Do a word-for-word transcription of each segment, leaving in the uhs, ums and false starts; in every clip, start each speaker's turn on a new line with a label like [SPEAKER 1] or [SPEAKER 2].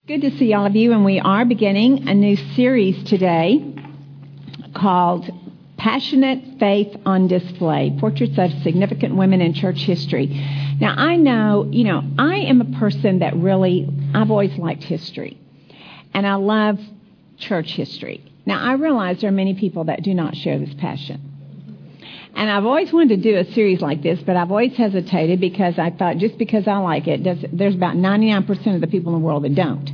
[SPEAKER 1] Good to see all of you, and we are beginning a new series today called Passionate Faith on Display, Portraits of Significant Women in Church History. Now, I know, you know, I am a person that really, I've always liked history, and I love church history. Now, I realize there are many people that do not share this passion. And I've always wanted to do a series like this, but I've always hesitated because I thought just because I like it, does, there's about ninety-nine percent of the people in the world that don't.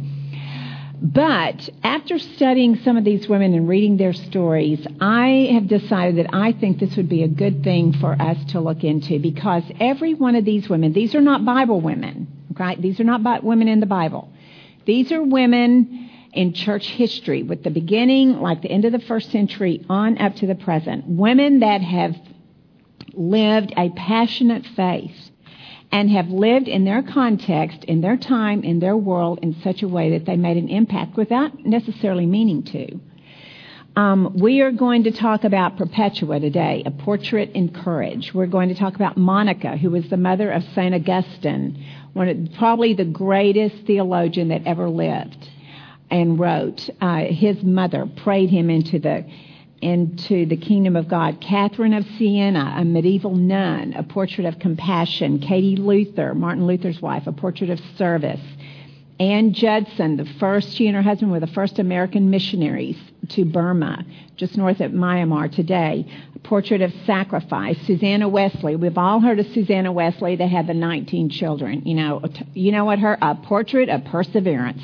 [SPEAKER 1] But after studying some of these women and reading their stories, I have decided that I think this would be a good thing for us to look into, because every one of these women, these are not Bible women, right? These are not bi- women in the Bible. These are women in church history, with the beginning, like the end of the first century, on up to the present. Women that have lived a passionate faith and have lived in their context, in their time, in their world, in such a way that they made an impact without necessarily meaning to. Um, we are going to talk about Perpetua today, a portrait in courage. We're going to talk about Monica, who was the mother of Saint Augustine, one of, probably the greatest theologian that ever lived and wrote. Uh, his mother prayed him into the into the kingdom of God. Catherine of Siena, a medieval nun, a portrait of compassion. Katie Luther, Martin Luther's wife, a portrait of service. Anne Judson, the first, she and her husband were the first American missionaries to Burma, just north of Myanmar today. A portrait of sacrifice. Susanna Wesley, we've all heard of Susanna Wesley. They had the nineteen children. You know, you know what her, a portrait of perseverance.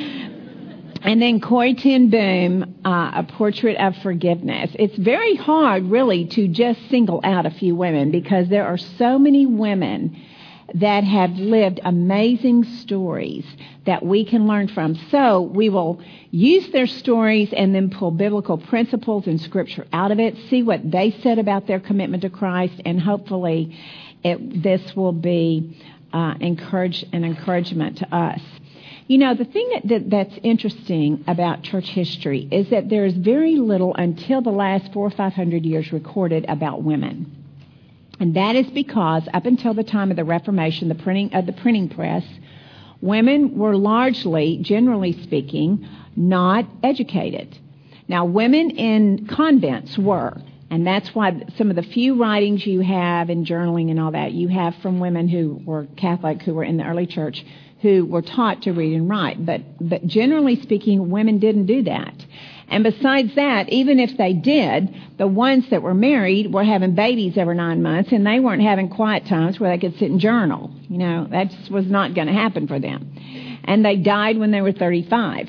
[SPEAKER 1] And then Corrie ten Boom, uh, a portrait of forgiveness. It's very hard, really, to just single out a few women, because there are so many women that have lived amazing stories that we can learn from. So we will use their stories and then pull biblical principles and scripture out of it, see what they said about their commitment to Christ, and hopefully it, this will be uh, encourage, an encouragement to us. You know, the thing that, that, that's interesting about church history is that there is very little until the last four or five hundred years recorded about women. And that is because up until the time of the Reformation, the printing of the printing press, women were largely, generally speaking, not educated. Now, women in convents were. And that's why some of the few writings you have in journaling and all that, you have from women who were Catholic, who were in the early church, who were taught to read and write. But but generally speaking, women didn't do that. And besides that, even if they did, the ones that were married were having babies every nine months, and they weren't having quiet times where they could sit and journal. You know, that just was not going to happen for them. And they died when they were thirty-five.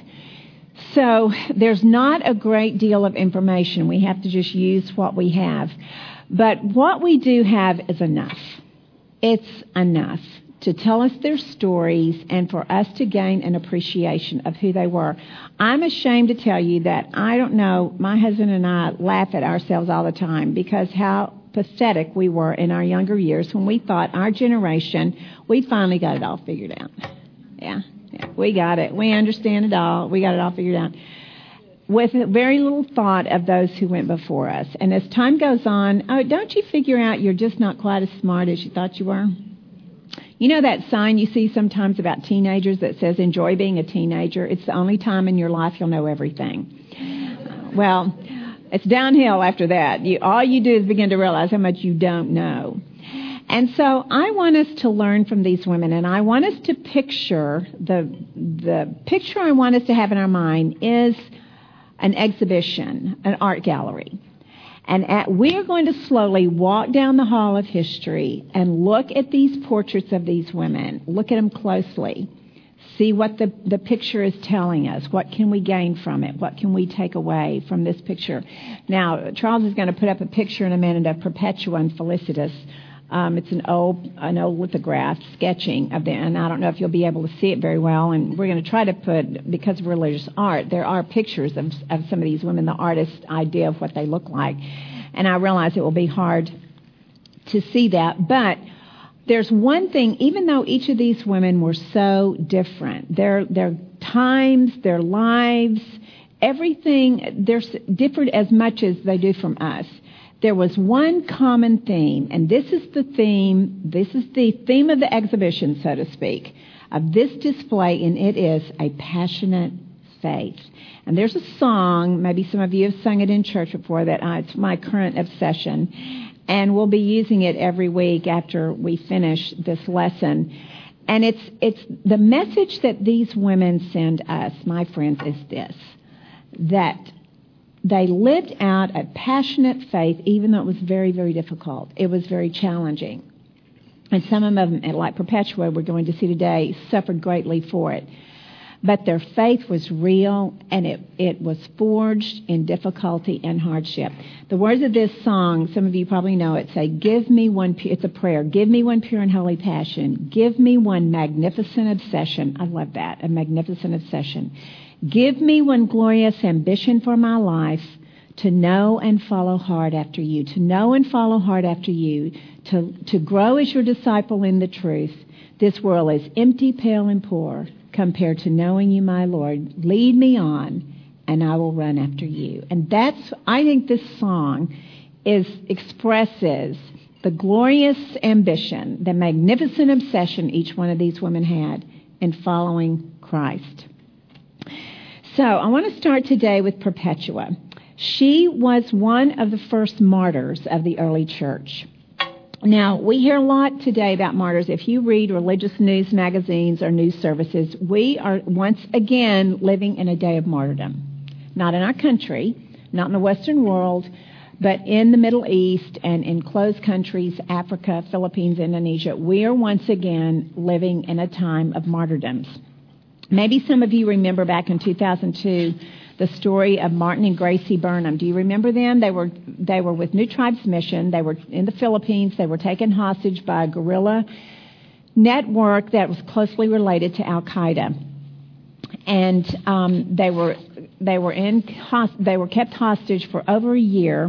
[SPEAKER 1] So there's not a great deal of information. We have to just use what we have. But what we do have is enough. It's enough to tell us their stories and for us to gain an appreciation of who they were. I'm ashamed to tell you that, I don't know, my husband and I laugh at ourselves all the time because how pathetic we were in our younger years when we thought our generation, we finally got it all figured out. Yeah, yeah, we got it. We understand it all. We got it all figured out. With very little thought of those who went before us. And as time goes on, oh, don't you figure out you're just not quite as smart as you thought you were? You know that sign you see sometimes about teenagers that says, enjoy being a teenager? It's the only time in your life you'll know everything. Well, it's downhill after that. You, all you do is begin to realize how much you don't know. And so I want us to learn from these women, and I want us to picture, the, the picture I want us to have in our mind is an exhibition, an art gallery. And at, we are going to slowly walk down the hall of history and look at these portraits of these women. Look at them closely. See what the, the picture is telling us. What can we gain from it? What can we take away from this picture? Now, Charles is going to put up a picture in a minute of Perpetua and Felicitas. Um, it's an old an old lithograph sketching of them, and I don't know if you'll be able to see it very well. And we're going to try to put, because of religious art, there are pictures of, of some of these women, the artist's idea of what they look like. And I realize it will be hard to see that. But there's one thing, even though each of these women were so different, their, their times, their lives, everything, they're different as much as they do from us. There was one common theme, and this is the theme, this is the theme of the exhibition, so to speak. of this display, and it is a passionate faith. And there's a song, maybe some of you have sung it in church before, that uh, it's my current obsession, and we'll be using it every week after we finish this lesson. And it's it's the message that these women send us, my friends, is this, that they lived out a passionate faith, even though it was very, very difficult. It was very challenging. And some of them, like Perpetua, we're going to see today, suffered greatly for it. But their faith was real, and it, it was forged in difficulty and hardship. The words of this song, some of you probably know it, say, give me one, pu- it's a prayer, give me one pure and holy passion. Give me one magnificent obsession. I love that, a magnificent obsession. Give me one glorious ambition for my life, to know and follow hard after you, to know and follow hard after you, to, to grow as your disciple in the truth. This world is empty, pale, and poor compared to knowing you, my Lord. Lead me on, and I will run after you. And that's, I think this song is expresses the glorious ambition, the magnificent obsession each one of these women had in following Christ. So I want to start today with Perpetua. She was one of the first martyrs of the early church. Now, we hear a lot today about martyrs. If you read religious news magazines or news services, we are once again living in a day of martyrdom. Not in our country, not in the Western world, but in the Middle East and in closed countries, Africa, Philippines, Indonesia. We are once again living in a time of martyrdoms. Maybe some of you remember back in two thousand two the story of Martin and Gracie Burnham. Do you remember them? They were they were with New Tribes Mission. They were in the Philippines. They were taken hostage by a guerrilla network that was closely related to Al Qaeda, and um, they were they were in they were kept hostage for over a year.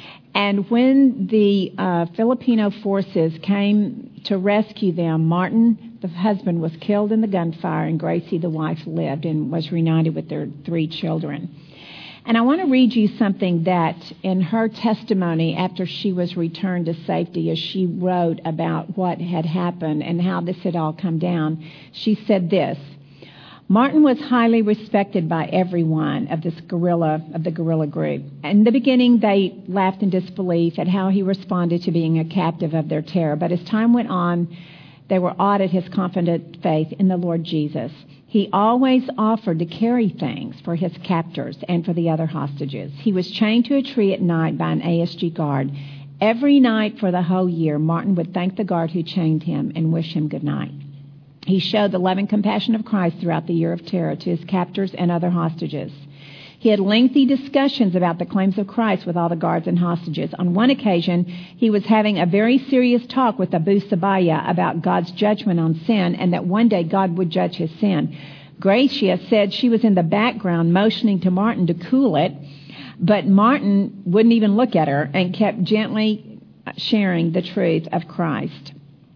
[SPEAKER 1] And when the uh, Filipino forces came to rescue them, Martin, the husband, was killed in the gunfire, and Gracie, the wife, lived and was reunited with their three children. And I want to read you something that in her testimony after she was returned to safety, as she wrote about what had happened and how this had all come down, she said this: Martin was highly respected by everyone of this guerrilla, of the guerrilla group. In the beginning, they laughed in disbelief at how he responded to being a captive of their terror. But as time went on, they were awed at his confident faith in the Lord Jesus. He always offered to carry things for his captors and for the other hostages. He was chained to a tree at night by an A S G guard. Every night for the whole year, Martin would thank the guard who chained him and wish him good night. He showed the loving compassion of Christ throughout the year of terror to his captors and other hostages. He had lengthy discussions about the claims of Christ with all the guards and hostages. On one occasion, he was having a very serious talk with Abu Sabaya about God's judgment on sin and that one day God would judge his sin. Gracia said she was in the background motioning to Martin to cool it, but Martin wouldn't even look at her and kept gently sharing the truth of Christ.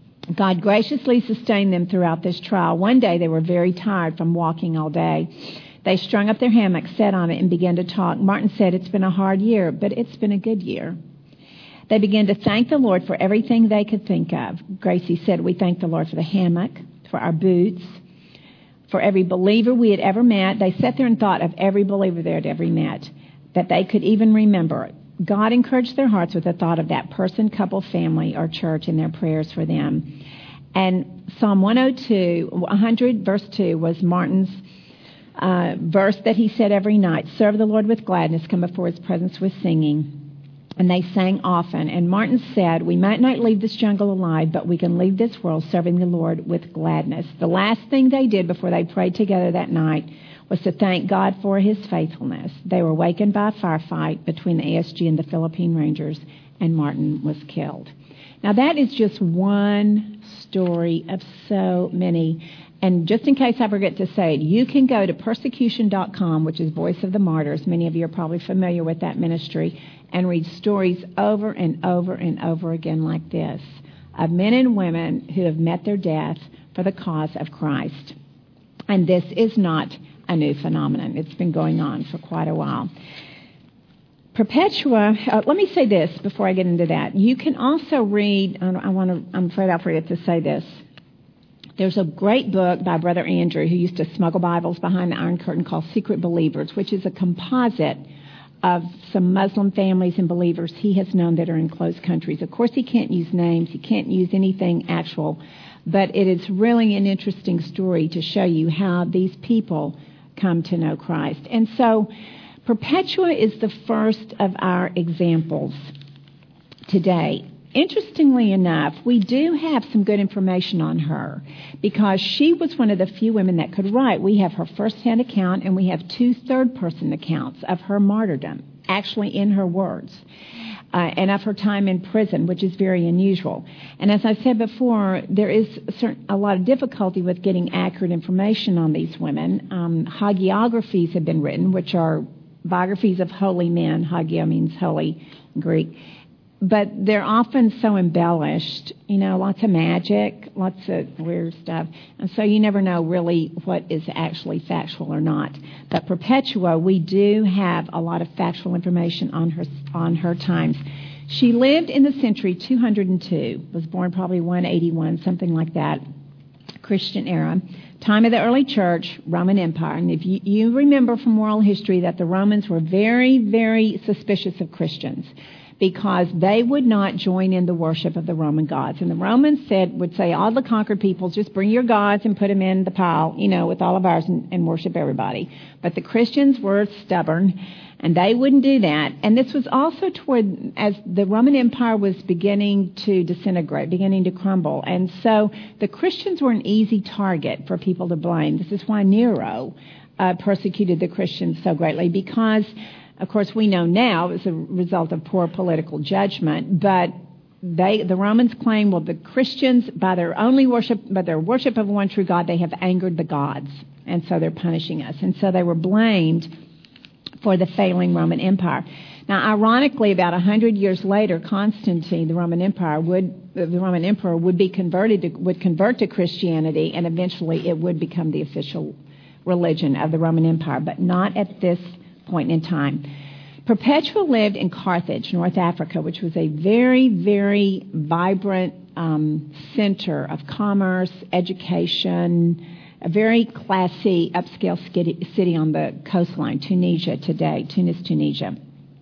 [SPEAKER 1] God graciously sustained them throughout this trial. One day they were very tired from walking all day. They strung up their hammock, sat on it, and began to talk. Martin said, "It's been a hard year, but it's been a good year." They began to thank the Lord for everything they could think of. Gracie said, "We thank the Lord for the hammock, for our boots, for every believer we had ever met." They sat there and thought of every believer they had ever met that they could even remember. God encouraged their hearts with the thought of that person, couple, family, or church in their prayers for them. And Psalm one oh two, one hundred, verse two, was Martin's uh, verse that he said every night: "Serve the Lord with gladness, come before his presence with singing." And they sang often. And Martin said, "We might not leave this jungle alive, but we can leave this world serving the Lord with gladness." The last thing they did before they prayed together that night was to thank God for his faithfulness. They were awakened by a firefight between the A S G and the Philippine Rangers, and Martin was killed. Now, that is just one story of so many. And just in case I forget to say it, you can go to persecution dot com, which is Voice of the Martyrs. Many of you are probably familiar with that ministry, and read stories over and over and over again like this of men and women who have met their death for the cause of Christ. And this is not a new phenomenon. It's been going on for quite a while. Perpetua, uh, let me say this before I get into that. You can also read, I, I want to, I'm afraid I'll forget to say this. There's a great book by Brother Andrew, who used to smuggle Bibles behind the Iron Curtain, called Secret Believers, which is a composite of some Muslim families and believers he has known that are in closed countries. Of course, he can't use names. He can't use anything actual. But it is really an interesting story to show you how these people come to know Christ. And so Perpetua is the first of our examples today. Interestingly enough, we do have some good information on her because she was one of the few women that could write. We have her first-hand account and we have two third-person accounts of her martyrdom, actually in her words, uh, and of her time in prison, which is very unusual. And as I said before, there is a, certain, a lot of difficulty with getting accurate information on these women. Um, hagiographies have been written, which are biographies of holy men. Hagia means holy in Greek. But they're often so embellished, you know, lots of magic, lots of weird stuff. And so you never know really what is actually factual or not. But Perpetua, we do have a lot of factual information on her on her times. She lived in the century two hundred two, was born probably one eighty-one, something like that, Christian era. Time of the early church, Roman Empire. And if you, you remember from world history that the Romans were very, very suspicious of Christians, because they would not join in the worship of the Roman gods. And the Romans said, would say, all the conquered peoples, just bring your gods and put them in the pile, you know, with all of ours and, and worship everybody. But the Christians were stubborn, and they wouldn't do that. And this was also toward, as the Roman Empire was beginning to disintegrate, beginning to crumble. And so the Christians were an easy target for people to blame. This is why Nero uh, persecuted the Christians so greatly, because of course, we know now it was a result of poor political judgment, but they, the Romans claim, well, the Christians, by their only worship, by their worship of one true God, they have angered the gods, and so they're punishing us. And so they were blamed for the failing Roman Empire. Now, ironically, about a hundred years later, Constantine, the Roman Empire, would the Roman Emperor would be converted, to, would convert to Christianity, and eventually it would become the official religion of the Roman Empire, but not at this point in time. Perpetua lived in Carthage, North Africa, which was a very, very vibrant um, center of commerce, education, a very classy, upscale city on the coastline, Tunisia today, Tunis, Tunisia.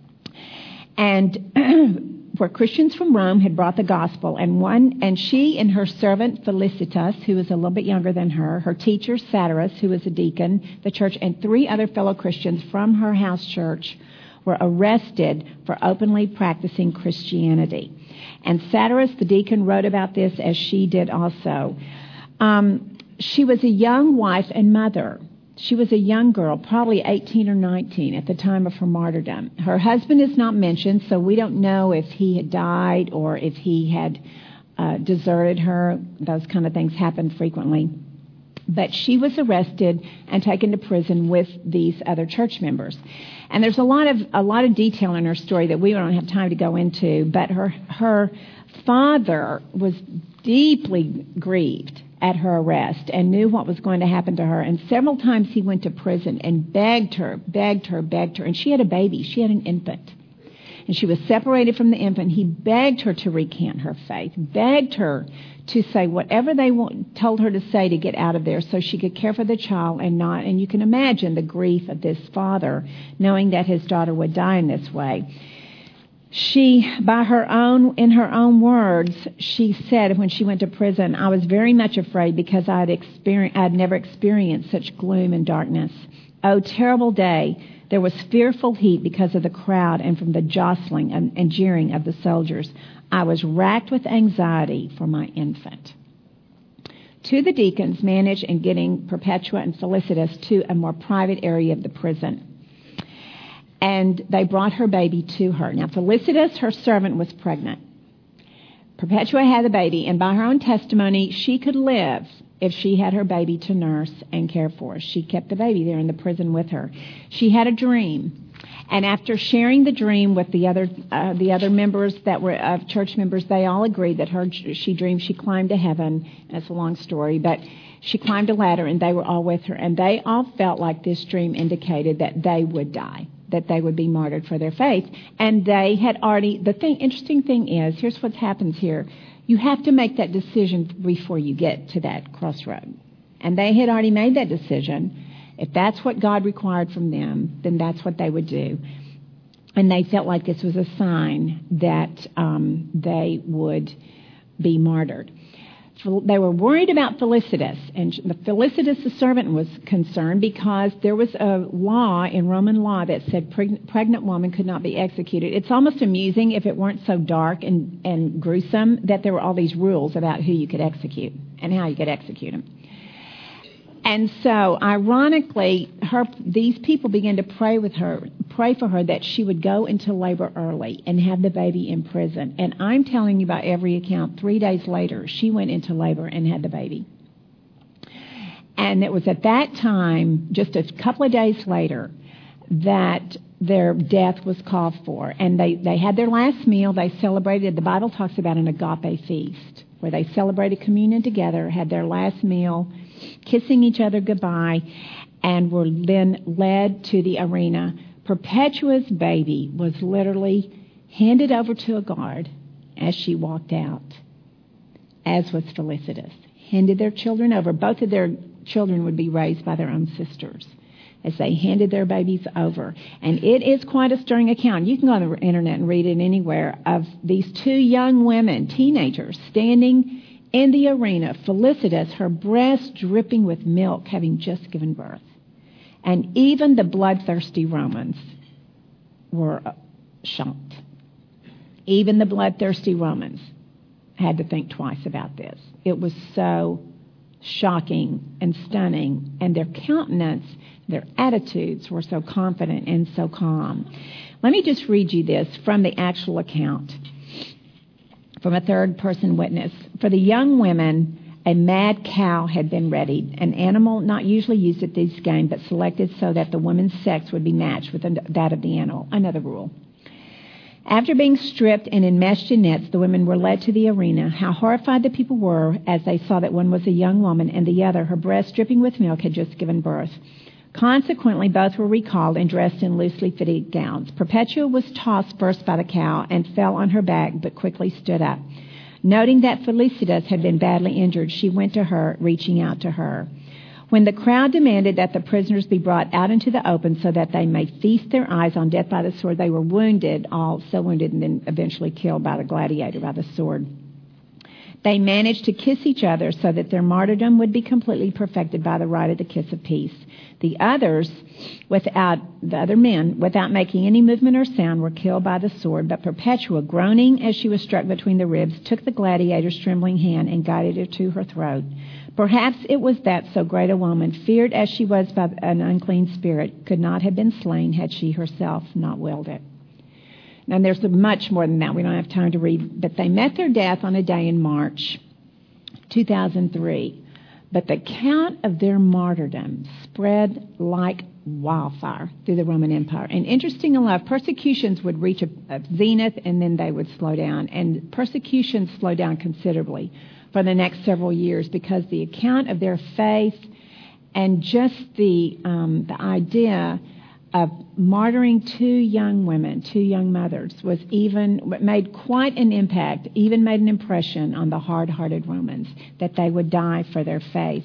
[SPEAKER 1] And where Christians from Rome had brought the gospel, and one, and she and her servant Felicitas, who was a little bit younger than her, her teacher Satyrus, who was a deacon, the church, and three other fellow Christians from her house church were arrested for openly practicing Christianity. And Satyrus, the deacon, wrote about this, as she did also. Um, she was a young wife and mother. She was a young girl, probably eighteen or nineteen at the time of her martyrdom. Her husband is not mentioned, so we don't know if he had died or if he had uh, deserted her. Those kind of things happen frequently. But she was arrested and taken to prison with these other church members. And there's a lot of a lot of detail in her story that we don't have time to go into. But her her father was deeply grieved at her arrest and knew what was going to happen to her. And several times he went to prison and begged her, begged her, begged her. And she had a baby. She had an infant. And she was separated from the infant. He begged her to recant her faith, begged her to say whatever they want, told her to say to get out of there so she could care for the child and not. And you can imagine the grief of this father knowing that his daughter would die in this way. She, by her own, in her own words, she said when she went to prison, I was very much afraid because I had experienced, I had never experienced such gloom and darkness. Oh, terrible day. There was fearful heat because of the crowd and from the jostling and, and jeering of the soldiers. I was racked with anxiety for my infant. Two of the deacons managed in getting Perpetua and Felicitas to a more private area of the prison. And they brought her baby to her. Now, Felicitas, her servant, was pregnant. Perpetua had the baby, and by her own testimony, she could live if she had her baby to nurse and care for. She kept the baby there in the prison with her. She had a dream, and after sharing the dream with the other uh, the other members that were of uh, church members, they all agreed that her she dreamed she climbed to heaven. And it's a long story, but she climbed a ladder, and they were all with her, and they all felt like this dream indicated that they would die, that they would be martyred for their faith. And they had already, the thing, interesting thing is, here's what happens here. You have to make that decision before you get to that crossroad. And they had already made that decision. If that's what God required from them, then that's what they would do. And they felt like this was a sign that um, they would be martyred. They were worried about Felicitas, and Felicitas the servant was concerned because there was a law in Roman law that said preg- pregnant woman could not be executed. It's almost amusing, if it weren't so dark and, and gruesome, that there were all these rules about who you could execute and how you could execute them. And so, ironically, her these people began to pray with her, pray for her that she would go into labor early and have the baby in prison. And I'm telling you, by every account, three days later, she went into labor and had the baby. And it was at that time, just a couple of days later, that their death was called for. And they, they had their last meal. They celebrated, the Bible talks about an agape feast, where they celebrated communion together, had their last meal, kissing each other goodbye, and were then led to the arena. Perpetua's baby was literally handed over to a guard as she walked out, as was Felicitas. Handed their children over. Both of their children would be raised by their own sisters as they handed their babies over. And it is quite a stirring account. You can go on the internet and read it anywhere, of these two young women, teenagers, standing in the arena, Felicitas, her breast dripping with milk, having just given birth. And even the bloodthirsty Romans were shocked. Even the bloodthirsty Romans had to think twice about this. It was so shocking and stunning, and their countenance, their attitudes were so confident and so calm. Let me just read you this from the actual account, from a third-person witness. For the young women, a mad cow had been readied, an animal not usually used at these games, but selected so that the woman's sex would be matched with that of the animal. Another rule. After being stripped and enmeshed in nets, the women were led to the arena. How horrified the people were as they saw that one was a young woman and the other, her breast dripping with milk, had just given birth. Consequently, both were recalled and dressed in loosely fitting gowns. Perpetua was tossed first by the cow and fell on her back, but quickly stood up. Noting that Felicitas had been badly injured, she went to her, reaching out to her. When the crowd demanded that the prisoners be brought out into the open so that they may feast their eyes on death by the sword, they were wounded, all so wounded and then eventually killed by the gladiator, by the sword. They managed to kiss each other so that their martyrdom would be completely perfected by the rite of the kiss of peace. The others, without the other men, without making any movement or sound, were killed by the sword. But Perpetua, groaning as she was struck between the ribs, took the gladiator's trembling hand and guided her to her throat. Perhaps it was that so great a woman, feared as she was by an unclean spirit, could not have been slain had she herself not willed it. Now, there's much more than that. We don't have time to read. But they met their death on a day in March two thousand three. But the account of their martyrdom spread like wildfire through the Roman Empire. And interesting enough, persecutions would reach a, a zenith and then they would slow down. And persecutions slowed down considerably for the next several years because the account of their faith and just the um, the idea of martyring two young women, two young mothers, was even made quite an impact, even made an impression on the hard-hearted Romans, that they would die for their faith.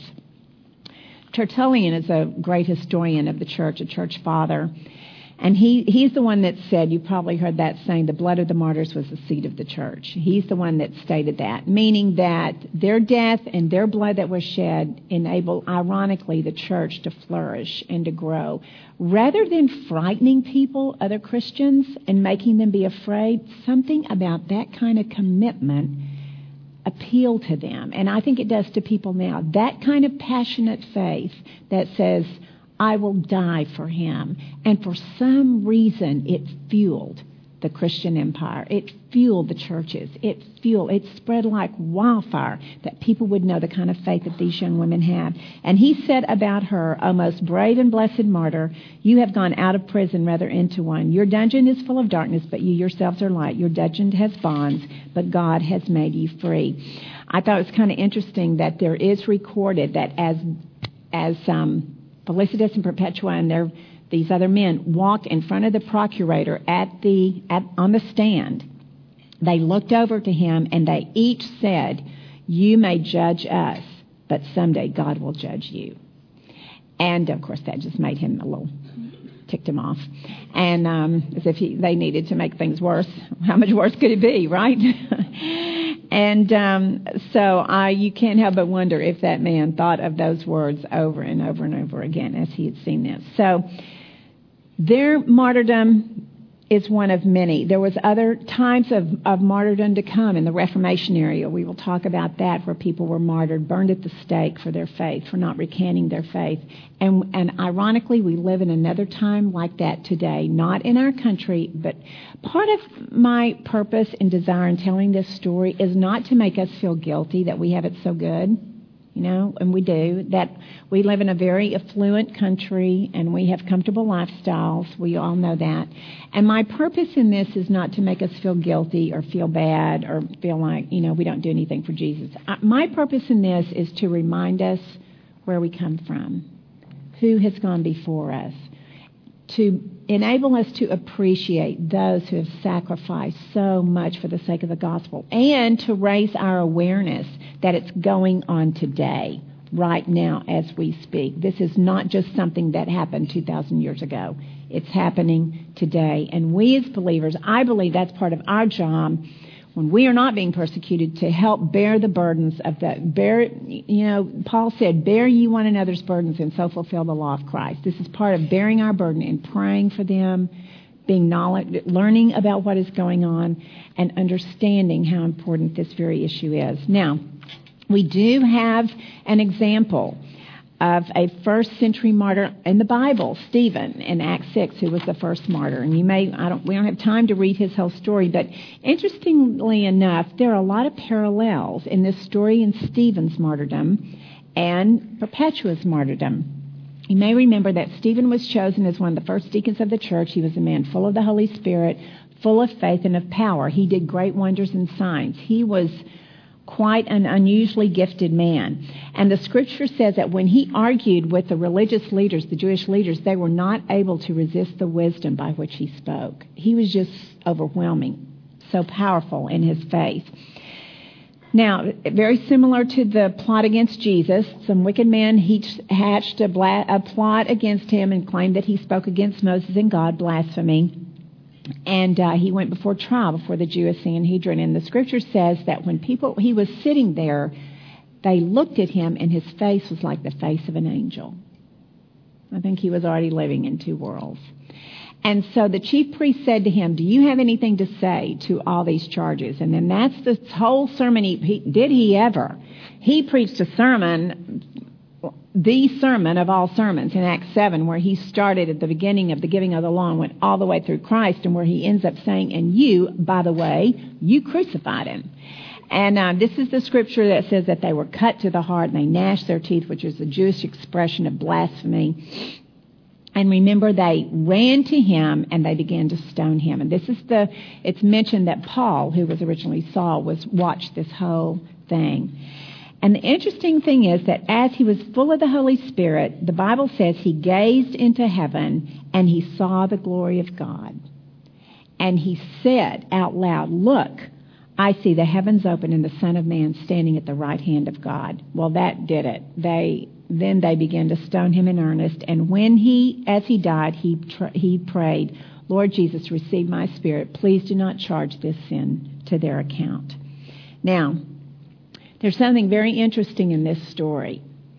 [SPEAKER 1] Tertullian is a great historian of the church, a church father, and he, he's the one that said, you probably heard that saying, the blood of the martyrs was the seed of the church. He's the one that stated that, meaning that their death and their blood that was shed enabled, ironically, the church to flourish and to grow. Rather than frightening people, other Christians, and making them be afraid, something about that kind of commitment appealed to them. And I think it does to people now. That kind of passionate faith that says, I will die for him. And for some reason, it fueled the Christian empire. It fueled the churches. It fueled, it spread like wildfire that people would know the kind of faith that these young women had. And he said about her, O most brave and blessed martyr, you have gone out of prison rather into one. Your dungeon is full of darkness, but you yourselves are light. Your dungeon has bonds, but God has made you free. I thought it was kind of interesting that there is recorded that as, as, um, Felicitas and Perpetua and their these other men walked in front of the procurator at the at on the stand. They looked over to him, and they each said, "You may judge us, but someday God will judge you." And, of course, that just made him a little, ticked him off. And um, as if he, they needed to make things worse. How much worse could it be, right? And um, so I, you can't help but wonder if that man thought of those words over and over and over again as he had seen this. So their martyrdom is one of many. There was other times of, of martyrdom to come in the Reformation area. We will talk about that, where people were martyred, burned at the stake for their faith, for not recanting their faith. And, and ironically, we live in another time like that today, not in our country, but part of my purpose and desire in telling this story is not to make us feel guilty that we have it so good. You know, and we do, that we live in a very affluent country and we have comfortable lifestyles. We all know that. And my purpose in this is not to make us feel guilty or feel bad or feel like, you know, we don't do anything for Jesus. My purpose in this is to remind us where we come from, who has gone before us, to enable us to appreciate those who have sacrificed so much for the sake of the gospel, and to raise our awareness that it's going on today, right now as we speak. This is not just something that happened two thousand years ago. It's happening today. And we as believers, I believe that's part of our job when we are not being persecuted, to help bear the burdens of that. Bear, you know, Paul said, "Bear ye one another's burdens and so fulfill the law of Christ." This is part of bearing our burden and praying for them, being knowledge, learning about what is going on, and understanding how important this very issue is. Now, we do have an example of a first century martyr in the Bible, Stephen, in Acts six, who was the first martyr. And you may, I don't, we don't have time to read his whole story, but interestingly enough, there are a lot of parallels in this story in Stephen's martyrdom and Perpetua's martyrdom. You may remember that Stephen was chosen as one of the first deacons of the church. He was a man full of the Holy Spirit, full of faith and of power. He did great wonders and signs. He was quite an unusually gifted man. And the scripture says that when he argued with the religious leaders, the Jewish leaders, they were not able to resist the wisdom by which he spoke. He was just overwhelming, so powerful in his faith. Now, very similar to the plot against Jesus, some wicked men hatched a, bla- a plot against him and claimed that he spoke against Moses and God, blasphemy. And uh, he went before trial before the Jewish Sanhedrin. And the scripture says that when people, he was sitting there, they looked at him and his face was like the face of an angel. I think he was already living in two worlds. And so the chief priest said to him, "Do you have anything to say to all these charges?" And then that's the whole sermon. He, he did he ever? He preached a sermon, the sermon of all sermons in Acts seven, where he started at the beginning of the giving of the law and went all the way through Christ, and where he ends up saying, "And you, by the way, you crucified him." And uh, this is the scripture that says that they were cut to the heart and they gnashed their teeth, which is the Jewish expression of blasphemy. And remember, they ran to him and they began to stone him. And this is the, it's mentioned that Paul, who was originally Saul, was watched this whole thing. And the interesting thing is that as he was full of the Holy Spirit, the Bible says he gazed into heaven and he saw the glory of God. And he said out loud, "Look, I see the heavens open and the Son of Man standing at the right hand of God." Well, that did it. They then they began to stone him in earnest. And when he, as he died, he tr- he prayed, "Lord Jesus, receive my spirit. Please do not charge this sin to their account." Now, there's something very interesting in this story.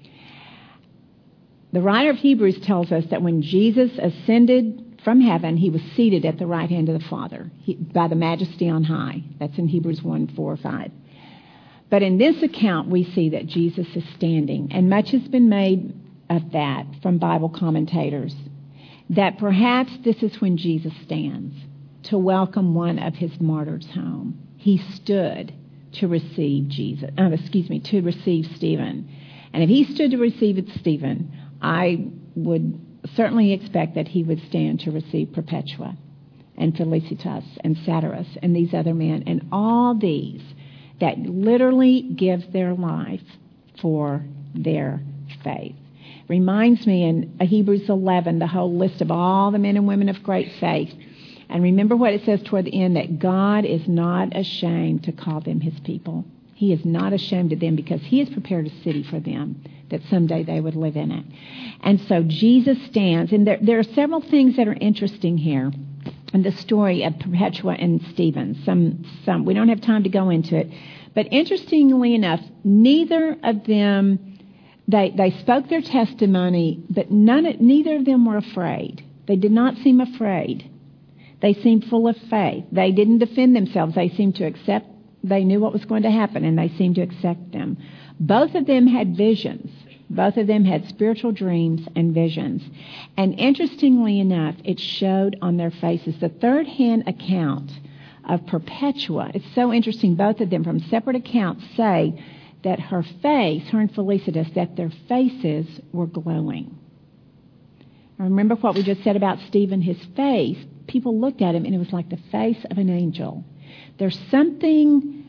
[SPEAKER 1] The writer of Hebrews tells us that when Jesus ascended from heaven, he was seated at the right hand of the Father he, by the Majesty on high. That's in Hebrews one, four, five. But in this account, we see that Jesus is standing, and much has been made of that from Bible commentators, that perhaps this is when Jesus stands to welcome one of his martyrs home. He stood to receive Jesus, uh, excuse me, to receive Stephen. And if he stood to receive Stephen, I would certainly expect that he would stand to receive Perpetua and Felicitas and Satyrus and these other men and all these that literally give their life for their faith. Reminds me in Hebrews eleven, the whole list of all the men and women of great faith. And remember what it says toward the end, that God is not ashamed to call them his people. He is not ashamed of them because he has prepared a city for them that someday they would live in it. And so Jesus stands, and there, there are several things that are interesting here in the story of Perpetua and Stephen. Some, some, we don't have time to go into it. But interestingly enough, neither of them, they, they spoke their testimony, but none, neither of them were afraid. They did not seem afraid. They seemed full of faith. They didn't defend themselves. They seemed to accept. They knew what was going to happen, and they seemed to accept them. Both of them had visions. Both of them had spiritual dreams and visions. And interestingly enough, it showed on their faces. The third-hand account of Perpetua, it's so interesting, both of them from separate accounts say that her face, her and Felicitas, that their faces were glowing. Now remember what we just said about Stephen, his face. People looked at him, and it was like the face of an angel. There's something,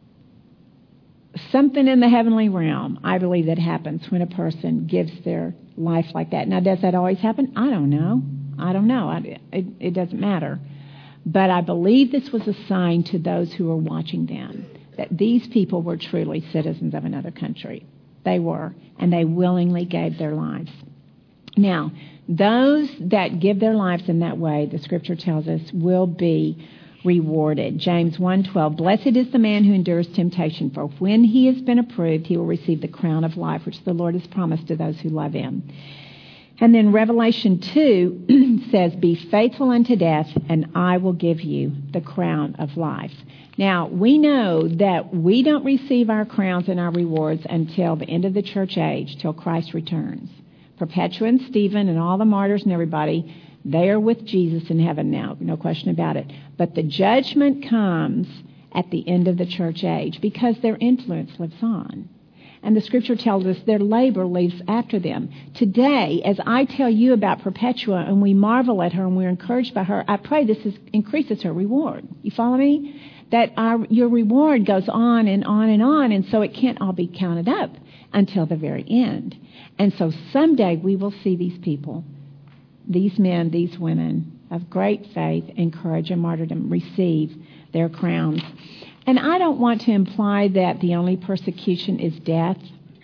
[SPEAKER 1] something in the heavenly realm, I believe, that happens when a person gives their life like that. Now, does that always happen? I don't know. I don't know. I, it, it doesn't matter. But I believe this was a sign to those who were watching them, that these people were truly citizens of another country. They were, and they willingly gave their lives. Now, those that give their lives in that way, the Scripture tells us, will be rewarded. James one twelve, blessed is the man who endures temptation, for when he has been approved, he will receive the crown of life, which the Lord has promised to those who love him. And then Revelation two says, be faithful unto death, and I will give you the crown of life. Now, we know that we don't receive our crowns and our rewards until the end of the church age, till Christ returns. Perpetua and Stephen and all the martyrs and everybody, they are with Jesus in heaven now, no question about it. But the judgment comes at the end of the church age because their influence lives on. And the Scripture tells us their labor leaves after them. Today, as I tell you about Perpetua and we marvel at her and we're encouraged by her, I pray this is, increases her reward. You follow me? That our, your reward goes on and on and on, and so it can't all be counted up until the very end. And so someday we will see these people, these men, these women of great faith and courage and martyrdom receive their crowns. And I don't want to imply that the only persecution is death.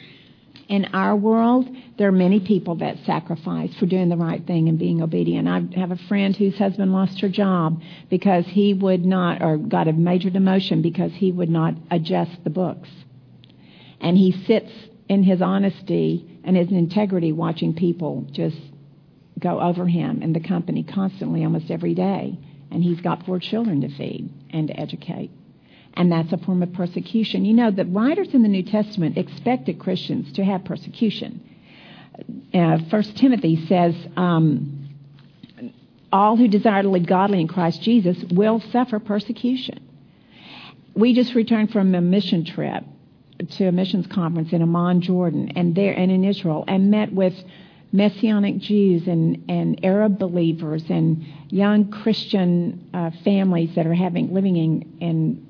[SPEAKER 1] In our world, there are many people that sacrifice for doing the right thing and being obedient. I have a friend whose husband lost her job because he would not, or got a major demotion because he would not adjust the books. And he sits in his honesty and his integrity watching people just go over him in the company constantly, almost every day. And he's got four children to feed and to educate. And that's a form of persecution. You know, the writers in the New Testament expected Christians to have persecution. Uh, First Timothy says, um, all who desire to live godly in Christ Jesus will suffer persecution. We just returned from a mission trip to a missions conference in Amman, Jordan, and there and in Israel, and met with Messianic Jews and, and Arab believers and young Christian uh, families that are having living in, in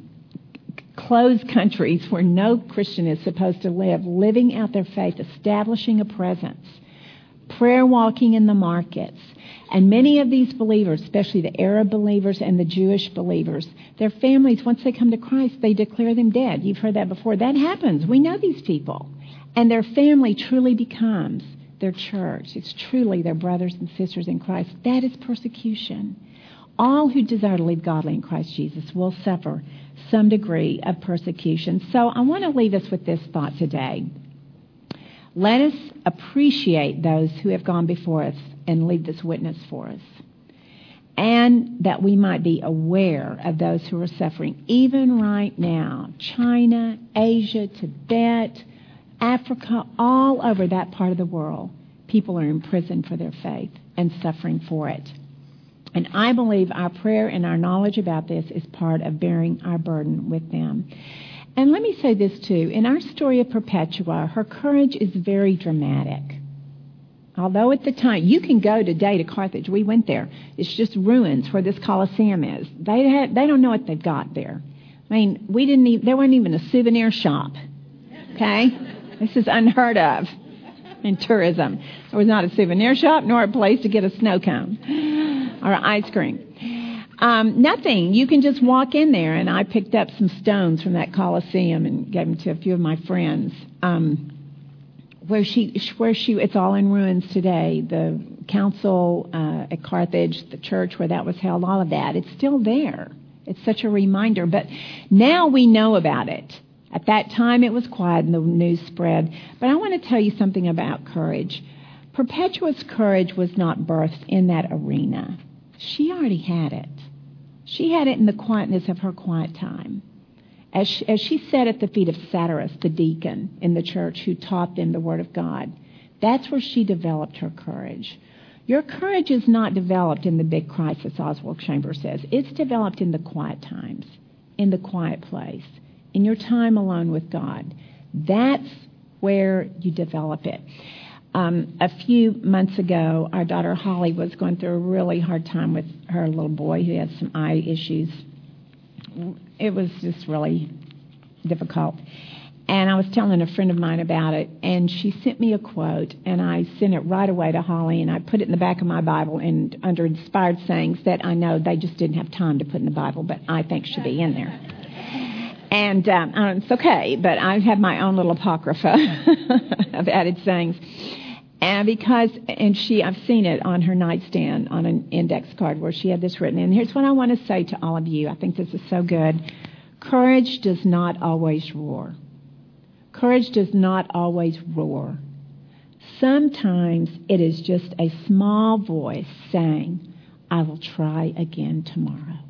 [SPEAKER 1] closed countries where no Christian is supposed to live, living out their faith, establishing a presence, prayer walking in the markets. And many of these believers, especially the Arab believers and the Jewish believers, their families, once they come to Christ, they declare them dead. You've heard that before. That happens. We know these people. And their family truly becomes their church. It's truly their brothers and sisters in Christ. That is persecution. All who desire to live godly in Christ Jesus will suffer some degree of persecution. So I want to leave us with this thought today. Let us appreciate those who have gone before us and leave this witness for us. And that we might be aware of those who are suffering, even right now. China, Asia, Tibet, Africa, all over that part of the world, people are imprisoned for their faith and suffering for it. And I believe our prayer and our knowledge about this is part of bearing our burden with them. And let me say this too. In our story of Perpetua, her courage is very dramatic. Although at the time, you can go today to Carthage. We went there. It's just ruins where this Colosseum is. They had, they don't know what they've got there. I mean, we didn't even, there wasn't even a souvenir shop. Okay? This is unheard of in tourism. There was not a souvenir shop nor a place to get a snow cone or ice cream. Um, nothing. You can just walk in there, and I picked up some stones from that Coliseum and gave them to a few of my friends. Um, where she, where she, it's all in ruins today. The council uh, at Carthage, the church where that was held, all of that, it's still there. It's such a reminder. But now we know about it. At that time, it was quiet and the news spread. But I want to tell you something about courage. Perpetua's courage was not birthed in that arena. She already had it. She had it in the quietness of her quiet time. As she, as she sat at the feet of Satyrus, the deacon in the church who taught them the Word of God, that's where she developed her courage. Your courage is not developed in the big crisis, Oswald Chambers says. It's developed in the quiet times, in the quiet place, in your time alone with God. That's where you develop it. Um, a few months ago, our daughter Holly was going through a really hard time with her little boy who had some eye issues. It was just really difficult. And I was telling a friend of mine about it, and she sent me a quote, and I sent it right away to Holly, and I put it in the back of my Bible and under inspired sayings that I know they just didn't have time to put in the Bible, but I think should be in there. And um, it's okay, but I have my own little apocrypha of added sayings. And because, and she, I've seen it on her nightstand on an index card where she had this written. And here's what I want to say to all of you. I think this is so good. Courage does not always roar. Courage does not always roar. Sometimes it is just a small voice saying, I will try again tomorrow.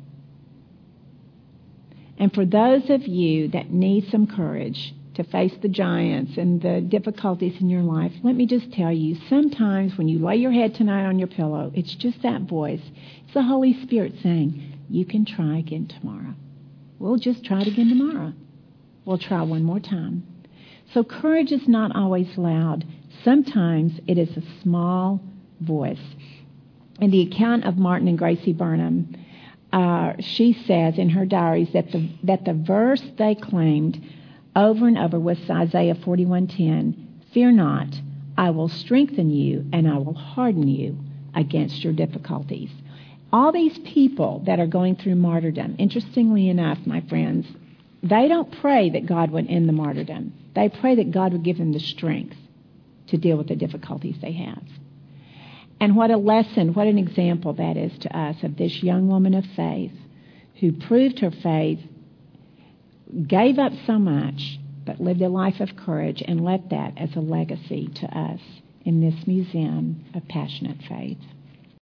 [SPEAKER 1] And for those of you that need some courage to face the giants and the difficulties in your life, let me just tell you, sometimes when you lay your head tonight on your pillow, it's just that voice. It's the Holy Spirit saying, you can try again tomorrow. We'll just try it again tomorrow. We'll try one more time. So courage is not always loud. Sometimes it is a small voice. In the account of Martin and Gracie Burnham, uh, she says in her diaries that the, that the verse they claimed over and over was Isaiah forty-one ten. Fear not, I will strengthen you and I will harden you against your difficulties. All these people that are going through martyrdom, interestingly enough, my friends, they don't pray that God would end the martyrdom. They pray that God would give them the strength to deal with the difficulties they have. And what a lesson, what an example that is to us of this young woman of faith who proved her faith, gave up so much, but lived a life of courage and left that as a legacy to us in this museum of passionate faith.